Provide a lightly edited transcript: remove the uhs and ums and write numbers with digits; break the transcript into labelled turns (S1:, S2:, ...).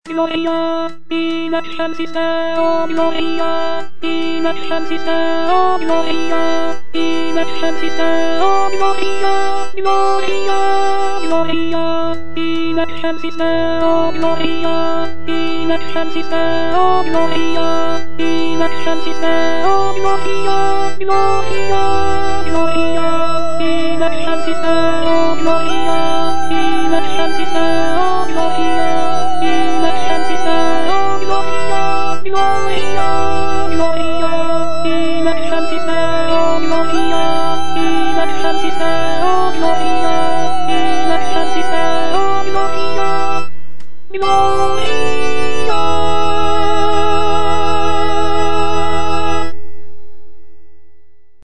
S1: Gloria, Inaction Sister, oh Gloria, Inaction Sister, oh Gloria, Inaction Sister, oh Gloria, Gloria, Gloria, Inaction Sister, oh Gloria, Inaction Sister, oh Gloria, Inaction Sister, oh Gloria, Gloria, Gloria, Inaction Sister, oh Gloria, Inaction Sister, oh Gloria. Gloria, Gloria, Inaction Sister, oh Gloria, Inaction Sister, oh Gloria, Inaction Sister, oh Gloria, Gloria.